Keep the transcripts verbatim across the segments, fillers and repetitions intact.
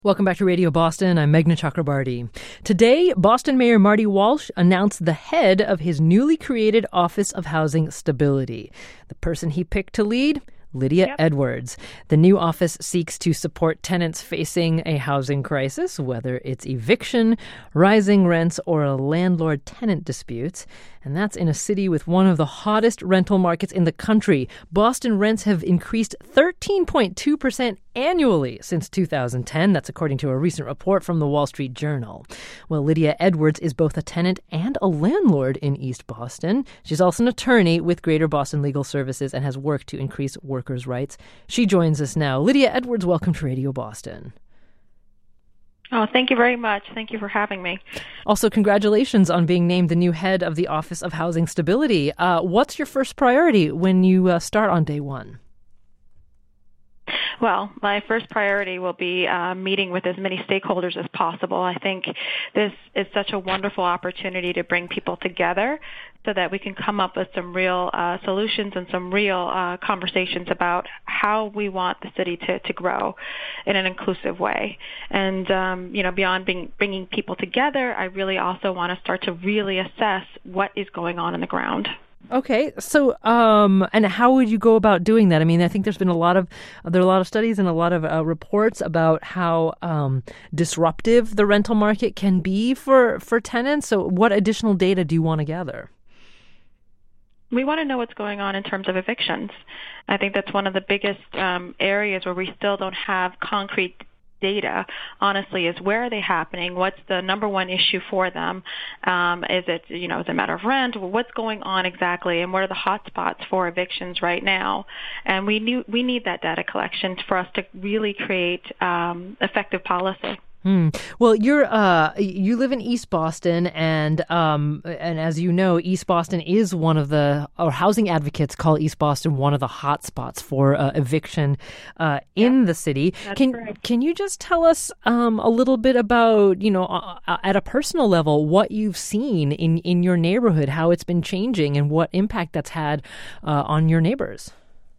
Welcome back to Radio Boston. I'm Meghna Chakrabarty. Today, Boston Mayor Marty Walsh announced the head of his newly created Office of Housing Stability. The person he picked to lead? Lydia yep. Edwards. The new office seeks to support tenants facing a housing crisis, whether it's eviction, rising rents, or a landlord-tenant dispute. And that's in a city with one of the hottest rental markets in the country. Boston rents have increased thirteen point two percent annually since two thousand ten. That's according to a recent report from the Wall Street Journal. Well, Lydia Edwards is both a tenant and a landlord in East Boston. She's also an attorney with Greater Boston Legal Services and has worked to increase workers' rights. She joins us now. Lydia Edwards, welcome to Radio Boston. Oh, thank you very much. Thank you for having me. Also, congratulations on being named the new head of the Office of Housing Stability. Uh, what's your first priority when you uh, start on day one? Well, my first priority will be uh, meeting with as many stakeholders as possible. I think this is such a wonderful opportunity to bring people together so that we can come up with some real uh, solutions and some real uh, conversations about how we want the city to, to grow in an inclusive way. And, um, you know, beyond being, bringing people together, I really also want to start to really assess what is going on in the ground. Okay, so um, and how would you go about doing that? I mean, I think there's been a lot of there are a lot of studies and a lot of uh, reports about how um, disruptive the rental market can be for, for tenants. So, what additional data do you want to gather? We want to know what's going on in terms of evictions. I think that's one of the biggest um, areas where we still don't have concrete data, honestly, is where are they happening? What's the number one issue for them? Um, is it, you know, is it a matter of rent? What's going on exactly? And what are the hot spots for evictions right now? And we knew, we need that data collection for us to really create um, effective policy. Hmm. Well, you're uh, you live in East Boston, and um, and as you know, East Boston is one of the, or housing advocates call East Boston one of the hot spots for uh, eviction uh, in yeah, the city. Can correct. Can you just tell us um, a little bit about, you know, uh, at a personal level, what you've seen in, in your neighborhood, how it's been changing, and what impact that's had uh, on your neighbors?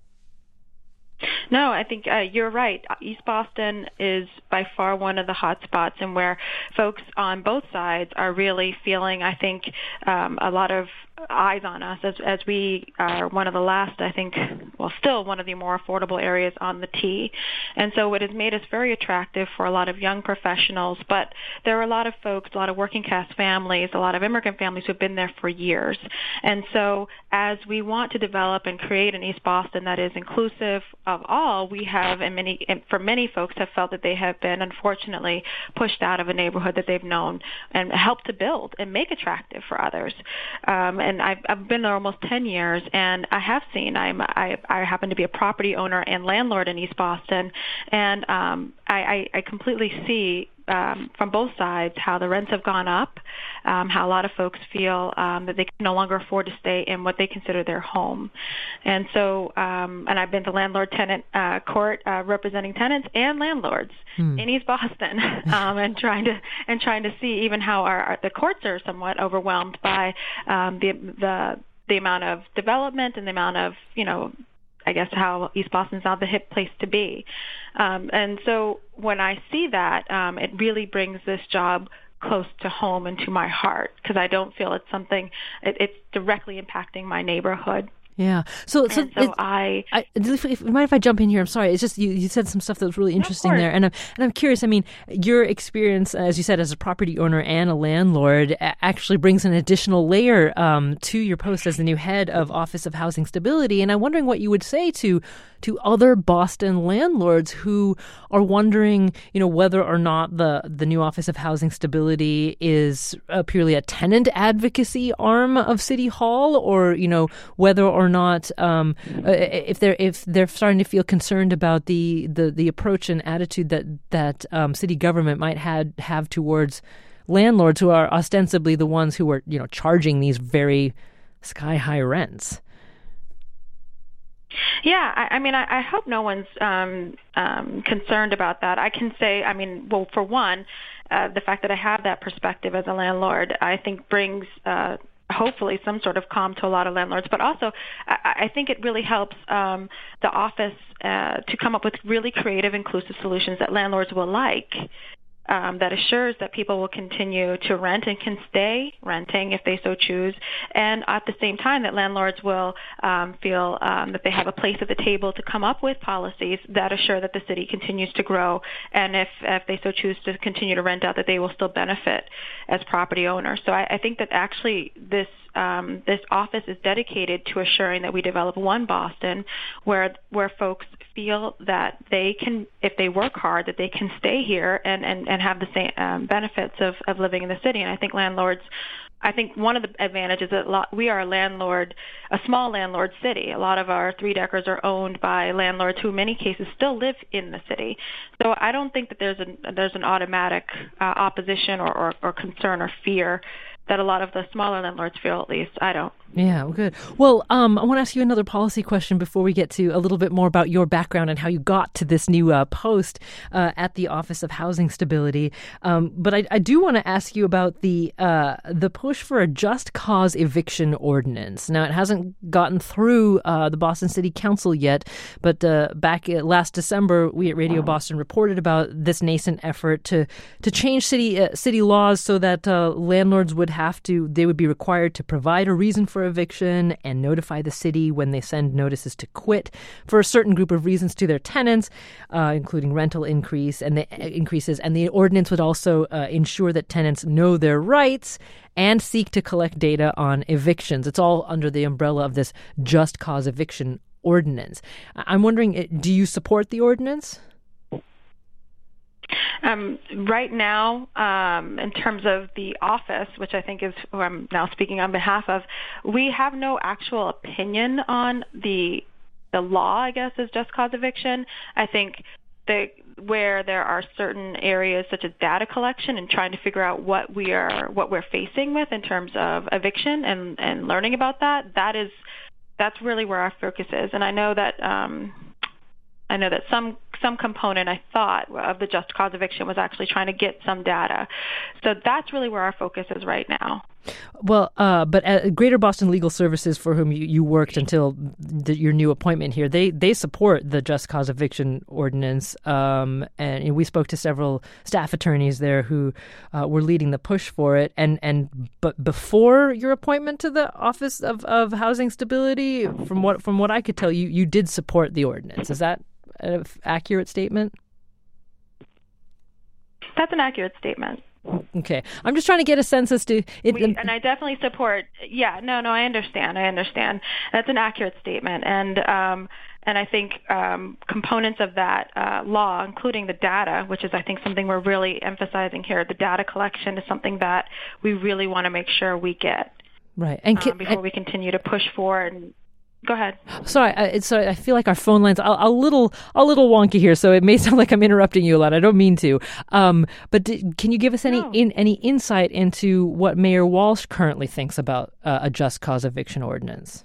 No, I think uh, you're right. East Boston is by far one of the hot spots, and where folks on both sides are really feeling, I think, um, a lot of eyes on us as, as we are one of the last, I think, well, still one of the more affordable areas on the T. And so it has made us very attractive for a lot of young professionals, but there are a lot of folks, a lot of working class families, a lot of immigrant families who have been there for years. And so as we want to develop and create an East Boston that is inclusive of all, we have, and many, and for many folks have felt that they have been, unfortunately, pushed out of a neighborhood that they've known and helped to build and make attractive for others. Um, and I've, I've been there almost ten years, and I have seen, I'm, I, I happen to be a property owner and landlord in East Boston, and um, I, I, I completely see Um, from both sides how the rents have gone up, um, how a lot of folks feel um, that they can no longer afford to stay in what they consider their home. And so, um, and I've been to landlord-tenant uh, court uh, representing tenants and landlords hmm. in East Boston, um, and trying to and trying to see even how our, our the courts are somewhat overwhelmed by um, the the the amount of development and the amount of, you know, I guess how East Boston's now the hip place to be. Um, and so when I see that, um, it really brings this job close to home and to my heart, because I don't feel it's something, it, it's directly impacting my neighborhood. Yeah. So, so, and so I, I, if, if, mind if I jump in here? I'm sorry. It's just you, you said some stuff that was really interesting there, and I'm and I'm curious. I mean, your experience, as you said, as a property owner and a landlord, actually brings an additional layer um, to your post as the new head of Office of Housing Stability. And I'm wondering what you would say to to other Boston landlords who are wondering, you know, whether or not the the new Office of Housing Stability is uh, purely a tenant advocacy arm of City Hall, or, you know, whether or not um, if they're if they're starting to feel concerned about the the, the approach and attitude that that um, city government might had have towards landlords who are ostensibly the ones who are, you know, charging these very sky high rents. Yeah, I, I mean, I, I hope no one's um, um, concerned about that. I can say, I mean, well, for one, uh, the fact that I have that perspective as a landlord, I think brings uh, hopefully some sort of calm to a lot of landlords. But also, I, I think it really helps um, the office uh, to come up with really creative, inclusive solutions that landlords will like. Um, that assures that people will continue to rent and can stay renting if they so choose, and at the same time that landlords will um, feel um, that they have a place at the table to come up with policies that assure that the city continues to grow, and if, if they so choose to continue to rent out, that they will still benefit as property owners. So I, I think that actually this um, this office is dedicated to assuring that we develop one Boston where where folks feel that they can, if they work hard, that they can stay here and, and, and have the same um, benefits of, of living in the city. And I think landlords, I think one of the advantages is that a lot, we are a landlord, a small landlord city. A lot of our three-deckers are owned by landlords who in many cases still live in the city. So I don't think that there's, a, there's an automatic uh, opposition or, or, or concern or fear that a lot of the smaller landlords feel, at least. I don't. Yeah, well, good. Well, um, I want to ask you another policy question before we get to a little bit more about your background and how you got to this new uh, post uh, at the Office of Housing Stability. Um, but I, I do want to ask you about the uh, the push for a just cause eviction ordinance. Now, it hasn't gotten through uh, the Boston City Council yet, but uh, back last December, we at Radio Boston reported about this nascent effort to to change city uh, city laws so that uh, landlords would have to, they would be required to provide a reason for eviction and notify the city when they send notices to quit for a certain group of reasons to their tenants, uh, including rental increase and the uh, increases. And the ordinance would also uh, ensure that tenants know their rights and seek to collect data on evictions. It's all under the umbrella of this just cause eviction ordinance. I'm wondering, do you support the ordinance? Um, right now, um, in terms of the office, which I think is who I'm now speaking on behalf of, we have no actual opinion on the the law, I guess, is just cause eviction. I think that where there are certain areas such as data collection and trying to figure out what we are what we're facing with in terms of eviction and, and learning about that, that is that's really where our focus is. And I know that um, I know that some some component, I thought, of the just cause eviction was actually trying to get some data. So that's really where our focus is right now. Well, uh, but at Greater Boston Legal Services, for whom you, you worked until the, your new appointment here, they they support the just cause eviction ordinance. Um, and we spoke to several staff attorneys there who uh, were leading the push for it. And and but before your appointment to the Office of, of Housing Stability, from what from what I could tell, you you did support the ordinance. Is that an accurate statement? That's an accurate statement. Okay. I'm just trying to get a sense as to it. We, and I definitely support, yeah, no, no, I understand. I understand. That's an accurate statement. And um, and I think um, components of that uh, law, including the data, which is, I think, something we're really emphasizing here, the data collection is something that we really want to make sure we get. Right. And um, before and, we continue to push forward. And go ahead. Sorry, I, sorry. I feel like our phone lines are a little, a little wonky here, so it may sound like I'm interrupting you a lot. I don't mean to. Um, but did, can you give us any no. in, any insight into what Mayor Walsh currently thinks about uh, a just cause eviction ordinance?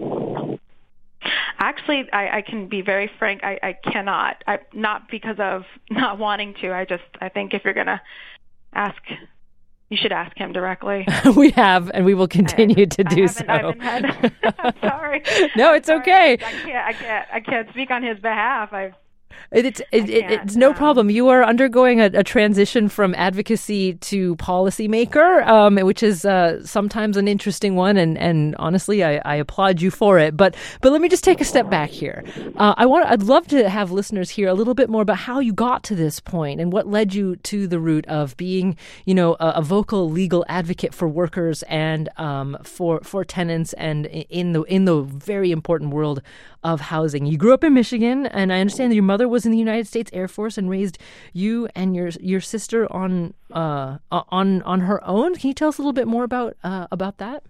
Actually, I, I can be very frank. I, I cannot. I, not because of not wanting to. I just, I think if you're going to ask. You should ask him directly. We have, and we will continue I, to do I so. I haven't had, I'm sorry. No, it's sorry. okay. I can't, I can't. I can't speak on his behalf. I've. It, it's it, it, it's no um, problem. You are undergoing a, a transition from advocacy to policymaker, um, which is uh, sometimes an interesting one, and, and honestly, I, I applaud you for it. But but let me just take a step back here. Uh, I want I'd love to have listeners hear a little bit more about how you got to this point and what led you to the route of being, you know, a, a vocal legal advocate for workers and um, for for tenants, and in the in the very important world of housing. You grew up in Michigan, and I understand that your mother was in the United States Air Force and raised you and your your sister on uh, on on her own. Can you tell us a little bit more about uh, about that?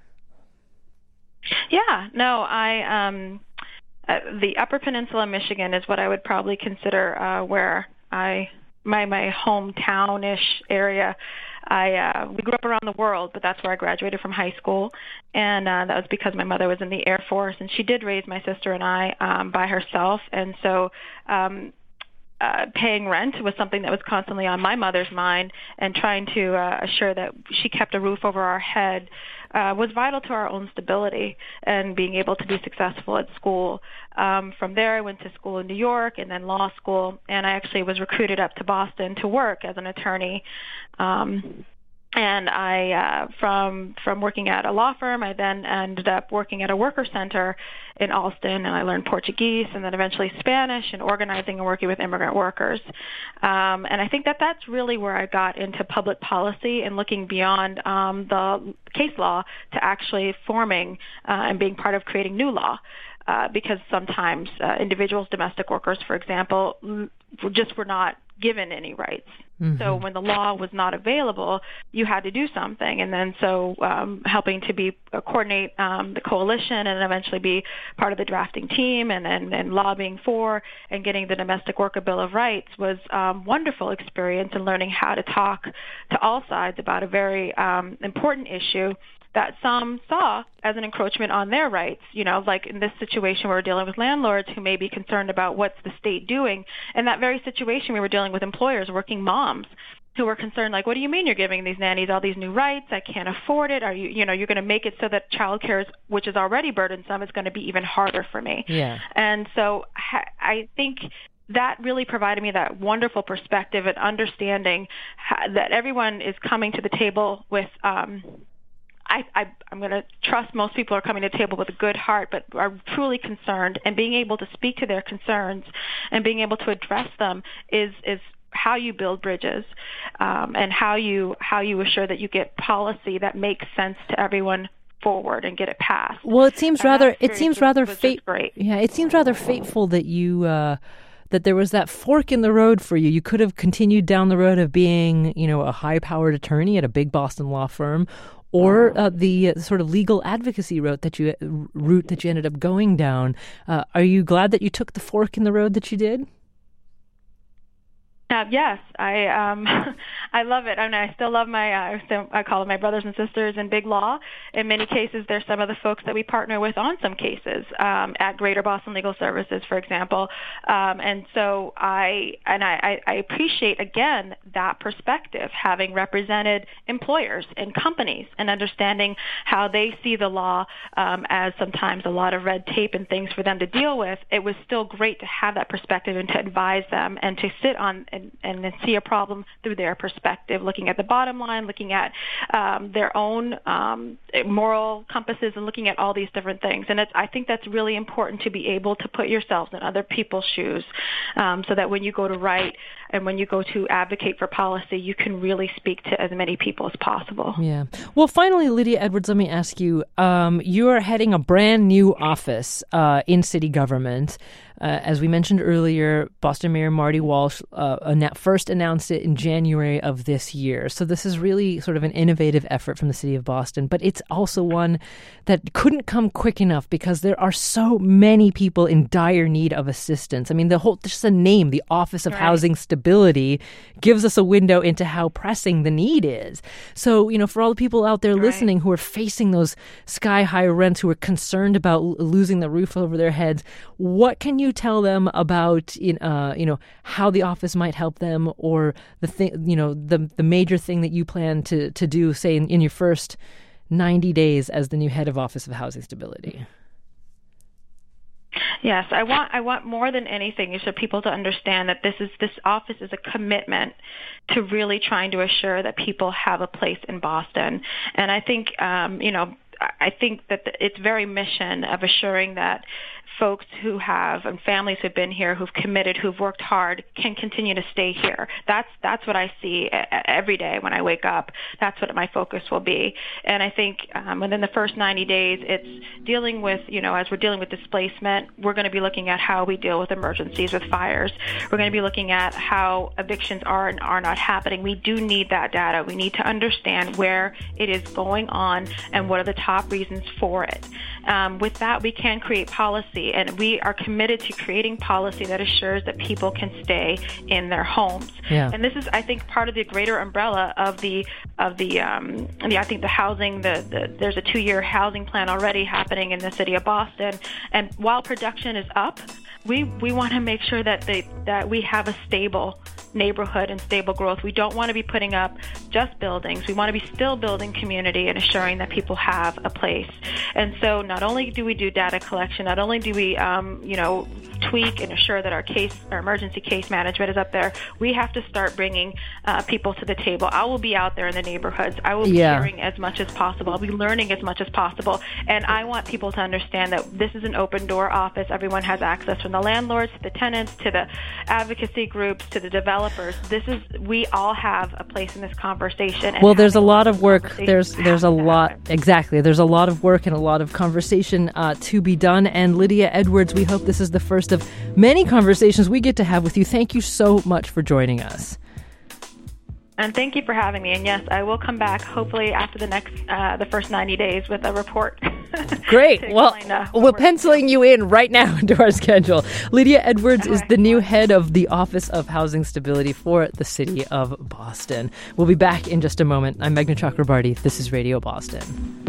Yeah, no, I um, uh, the Upper Peninsula, Michigan, is what I would probably consider uh, where I my my hometown-ish area. I uh, we grew up around the world, but that's where I graduated from high school, and uh, that was because my mother was in the Air Force, and she did raise my sister and I um, by herself, and so um, uh, paying rent was something that was constantly on my mother's mind, and trying to uh, assure that she kept a roof over our head uh, was vital to our own stability and being able to be successful at school. Um, from there, I went to school in New York and then law school, and I actually was recruited up to Boston to work as an attorney. Um, And I, uh, from from working at a law firm, I then ended up working at a worker center in Allston, and I learned Portuguese and then eventually Spanish and organizing and working with immigrant workers. Um, and I think that that's really where I got into public policy and looking beyond um, the case law to actually forming uh, and being part of creating new law. Uh, because sometimes uh, individuals, domestic workers, for example, just were not given any rights. Mm-hmm. So when the law was not available, you had to do something. And then so um, helping to be uh, coordinate um, the coalition and eventually be part of the drafting team and, and, and lobbying for and getting the Domestic Worker Bill of Rights was a um, wonderful experience in learning how to talk to all sides about a very um, important issue that some saw as an encroachment on their rights. You know, like in this situation, we were dealing with landlords who may be concerned about what's the state doing. In that very situation, we were dealing with employers, working moms, who were concerned, like, what do you mean you're giving these nannies all these new rights? I can't afford it. Are you, you know, you're going to make it so that childcare, is, which is already burdensome, is going to be even harder for me. Yeah. And so I think that really provided me that wonderful perspective and understanding that everyone is coming to the table with um, I, I, I'm going to trust most people are coming to the table with a good heart, but are truly concerned, and being able to speak to their concerns and being able to address them is is how you build bridges, um, and how you how you assure that you get policy that makes sense to everyone forward and get it passed. Well, it seems and rather it seems was, rather was fate. Yeah, it seems rather fateful that you. Uh, that there was that fork in the road for you. You could have continued down the road of being, you know, a high-powered attorney at a big Boston law firm, or uh, the uh, sort of legal advocacy route that you route that you ended up going down. Uh, are you glad that you took the fork in the road that you did? Uh, yes, I um, I love it. I mean, I still love my, uh, I, still, I call them my brothers and sisters in big law. In many cases, they're some of the folks that we partner with on some cases um, at Greater Boston Legal Services, for example. Um, and so I and I, I appreciate, again, that perspective, having represented employers and companies and understanding how they see the law um, as sometimes a lot of red tape and things for them to deal with. It was still great to have that perspective and to advise them and to sit on and, and then see a problem through their perspective, looking at the bottom line, looking at um, their own um, moral compasses, and looking at all these different things. And it's, I think that's really important, to be able to put yourselves in other people's shoes, um, so that when you go to write and when you go to advocate for policy, you can really speak to as many people as possible. Yeah. Well, finally, Lydia Edwards, let me ask you, um, you are heading a brand new office uh, in city government. Uh, as we mentioned earlier, Boston Mayor Marty Walsh uh, anna- first announced it in January of this year. So this is really sort of an innovative effort from the city of Boston, but it's also one that couldn't come quick enough because there are so many people in dire need of assistance. I mean, the whole, just the name, the Office of Right. Housing Stability, gives us a window into how pressing the need is. So, you know, for all the people out there Right. listening who are facing those sky-high rents, who are concerned about l- losing the roof over their heads, what can you tell them about, uh, you know, how the office might help them, or the thing, you know, the the major thing that you plan to to do, say in, in your first ninety days as the new head of Office of Housing Stability? Yes, I want I want more than anything is for people to understand that this is this office is a commitment to really trying to assure that people have a place in Boston. And I think um, you know I think that the, its very mission of assuring that folks who have and families who've been here, who've committed, who've worked hard, can continue to stay here. That's that's what I see every day when I wake up. That's what my focus will be. And I think um, within the first ninety days, it's dealing with, you know, as we're dealing with displacement, we're going to be looking at how we deal with emergencies, with fires. We're going to be looking at how evictions are and are not happening. We do need that data. We need to understand where it is going on and what are the top reasons for it. Um, with that, we can create policy, and we are committed to creating policy that assures that people can stay in their homes. Yeah. And this is, I think, part of the greater umbrella of the of the, um, the I think the housing. The, the there's a two-year housing plan already happening in the city of Boston, and while production is up, we we want to make sure that they that we have a stable neighborhood and stable growth. We don't want to be putting up just buildings. We want to be still building community and assuring that people have a place. And so not only do we do data collection, not only do we, um, you know, tweak and assure that our case, our emergency case management is up there, we have to start bringing uh, people to the table. I will be out there in the neighborhoods. I will be Yeah. hearing as much as possible. I'll be learning as much as possible. And I want people to understand that this is an open door office. Everyone has access, from the landlords to the tenants to the advocacy groups to the developers. This is, we all have a place in this conversation. And Well, there's a having lot of those work. conversations There's there's a have to lot. happen. Exactly. There's a lot of work and a lot of conversation uh, to be done. And Lydia Edwards, we hope this is the first of many conversations we get to have with you. Thank you so much for joining us. And thank you for having me. And yes, I will come back hopefully after the next, uh, the first ninety days with a report. Great. to Well, explain, uh, we're what penciling you in right now into our schedule. Lydia Edwards is Okay. the new head of the Office of Housing Stability for the city of Boston. We'll be back in just a moment. I'm Meghna Chakrabarty. This is Radio Boston.